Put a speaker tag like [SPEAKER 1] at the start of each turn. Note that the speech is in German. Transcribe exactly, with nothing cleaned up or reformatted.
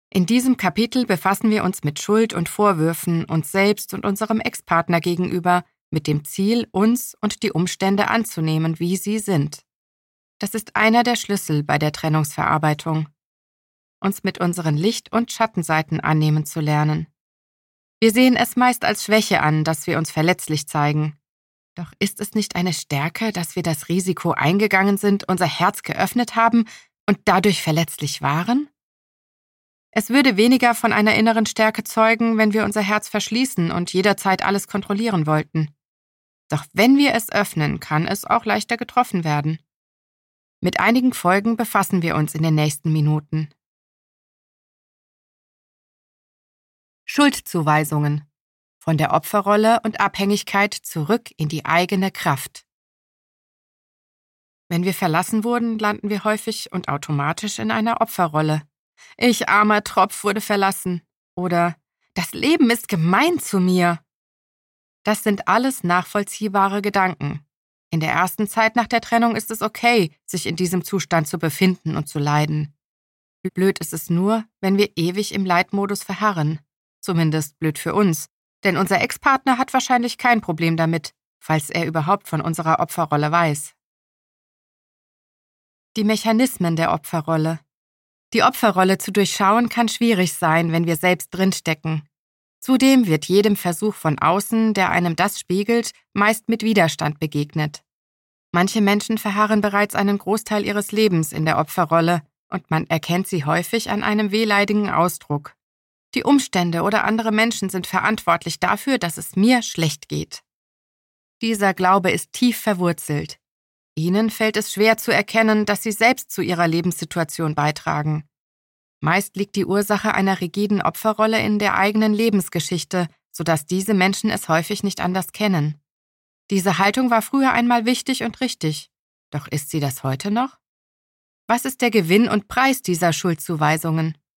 [SPEAKER 1] In diesem Kapitel befassen wir uns mit Schuld und Vorwürfen uns selbst und unserem Ex-Partner gegenüber, mit dem Ziel, uns und die Umstände anzunehmen, wie sie sind. Das ist einer der Schlüssel bei der Trennungsverarbeitung. Uns mit unseren Licht- und Schattenseiten annehmen zu lernen. Wir sehen es meist als Schwäche an, dass wir uns verletzlich zeigen. Doch ist es nicht eine Stärke, dass wir das Risiko eingegangen sind, unser Herz geöffnet haben und dadurch verletzlich waren? Es würde weniger von einer inneren Stärke zeugen, wenn wir unser Herz verschließen und jederzeit alles kontrollieren wollten. Doch wenn wir es öffnen, kann es auch leichter getroffen werden. Mit einigen Folgen befassen wir uns in den nächsten Minuten. Schuldzuweisungen. Von der Opferrolle und Abhängigkeit zurück in die eigene Kraft. Wenn wir verlassen wurden, landen wir häufig und automatisch in einer Opferrolle. Ich armer Tropf wurde verlassen. Oder das Leben ist gemein zu mir. Das sind alles nachvollziehbare Gedanken. In der ersten Zeit nach der Trennung ist es okay, sich in diesem Zustand zu befinden und zu leiden. Blöd ist es nur, wenn wir ewig im Leidmodus verharren. Zumindest blöd für uns, denn unser Ex-Partner hat wahrscheinlich kein Problem damit, falls er überhaupt von unserer Opferrolle weiß. Die Mechanismen der Opferrolle. Die Opferrolle zu durchschauen kann schwierig sein, wenn wir selbst drinstecken. Zudem wird jedem Versuch von außen, der einem das spiegelt, meist mit Widerstand begegnet. Manche Menschen verharren bereits einen Großteil ihres Lebens in der Opferrolle und man erkennt sie häufig an einem wehleidigen Ausdruck. Die Umstände oder andere Menschen sind verantwortlich dafür, dass es mir schlecht geht. Dieser Glaube ist tief verwurzelt. Ihnen fällt es schwer zu erkennen, dass sie selbst zu ihrer Lebenssituation beitragen. Meist liegt die Ursache einer rigiden Opferrolle in der eigenen Lebensgeschichte, sodass diese Menschen es häufig nicht anders kennen. Diese Haltung war früher einmal wichtig und richtig. Doch ist sie das heute noch? Was ist der Gewinn und Preis dieser Schuldzuweisungen?